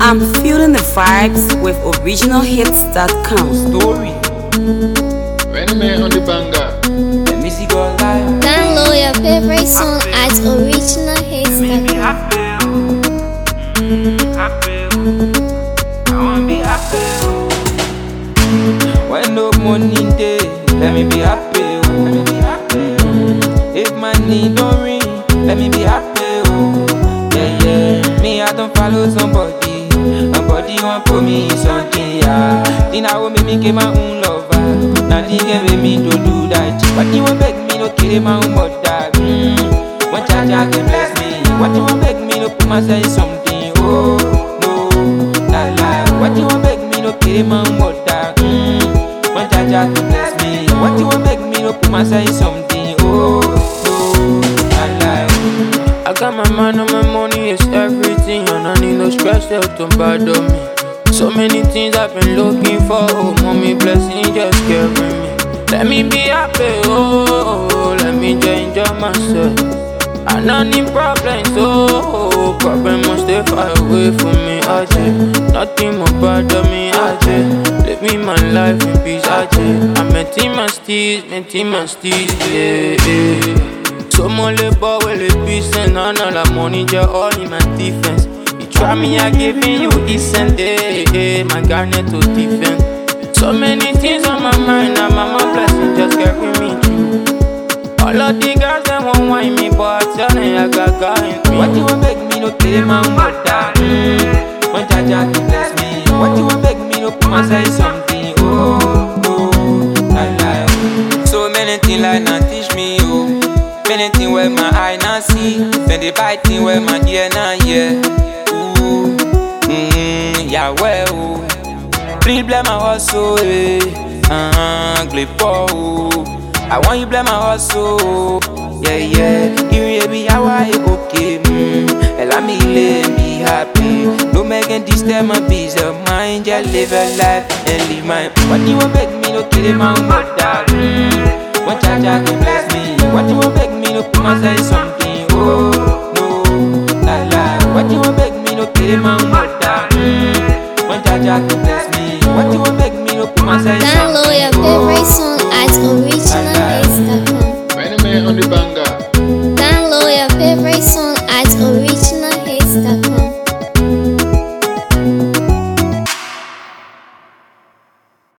I'm feeling the vibes with originalhits.com. Story. When man on the banger. Let me see God live. Download your favorite song at originalhits.com. I wanna be happy. When no money day, let me be happy. If money don't ring, let me be happy. Yeah. Me, I don't follow somebody. Somebody want put me in something, yeah. Then I will make me get my own lover. Nothing can make me to do that. What you want beg me no kill my own mother? One charge can bless me. What you want beg me no put myself in something? Oh no, la la. What you want beg me no kill my own mother? One charge can bless me. What you want beg me no put myself in something? Oh no, la la. I got my mind on my money, it's everything. And I need no stress out to bother me. So many things I've been looking for. Oh, mommy, blessing just carry me. Let me be happy, oh, let me just enjoy myself. I don't need problems, oh, problems must stay far away from me, Ajay. Nothing more bother me, Ajay. Live me my life in peace, Ajay. I'm maintain my steez, yeah. So more labor with the peace and all the money just all in my defense. You try me, I giving you decent, my garnet to defend. So many things on my mind, and my blessing just carry me through. All of the girls that won't whine me, but I tell them I got God in me. What you want beg me no kill my mother? One charge can bless me. What you want beg me no put myself in something? Oh no, la la. So many things like not teach me, oh. Many things where my eye not see, then they buy things where my ear not hear. Ooh, yeah, well, please blame my hustle, glip I want you blame my hustle, yeah. You be how I okay, let me live, be happy. Don't make any disturb my peace of mind, just live a life and live my. What you want beg me no kill my mother? One charge can bless me. What you want beg me no put myself in some